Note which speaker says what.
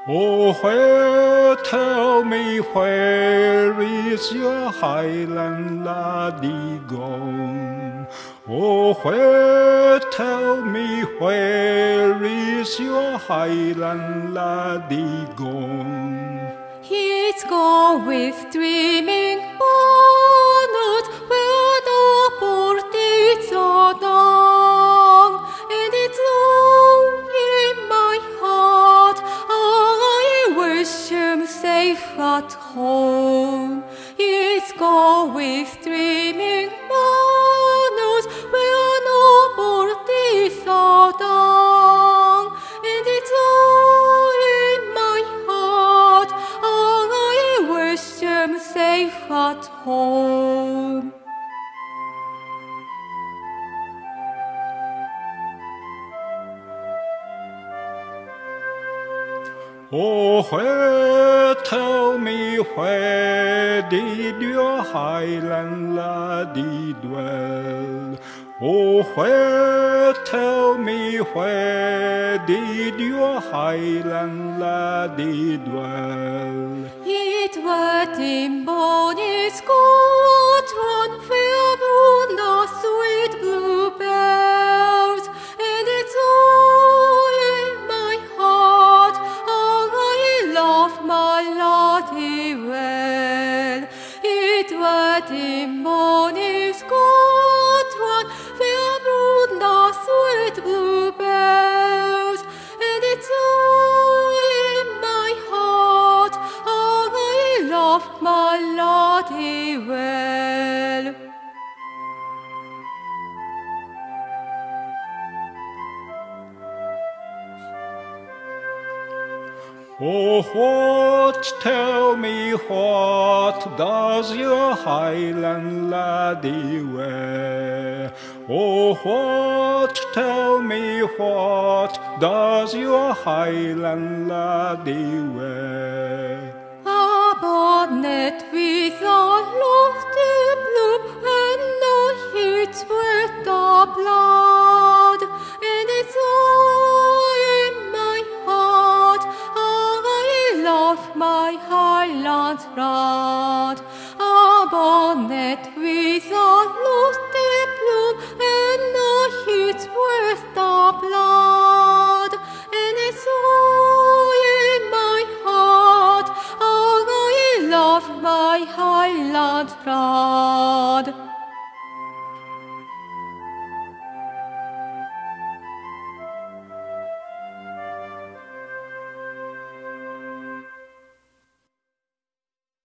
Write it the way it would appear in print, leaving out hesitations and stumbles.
Speaker 1: Oh, where, tell me, where is your highland laddie gone? Oh, where, tell me, where is your highland laddie gone?
Speaker 2: He's gone with dreaming bonnet, where the portraits are done, and it's all in my heart. I wish him safe at home. He's gone with dreaming bonnet, where no portraits are done, and it's all in my heart. I wish him safe at home.
Speaker 1: Oh, where, tell me, where did your highland laddie dwell? Oh, where, tell me, where did your highland laddie dwell?
Speaker 2: It were in bonny Scotland, where bloom the sweet bluebells, and it's all in my heart. I love my laddie well. It were in bonny Scotland, where bloom the sweet bluebells, and it's all in my heart. I love my laddie well.
Speaker 1: Oh, what, tell me, what does your highland laddie wear? Oh, what, tell me, what does your highland laddie wear?
Speaker 2: A bonnet with a lofty bloom, and no heats with the blood, and it's all in my heart. I love my Highland lad. A bonnet with a lofty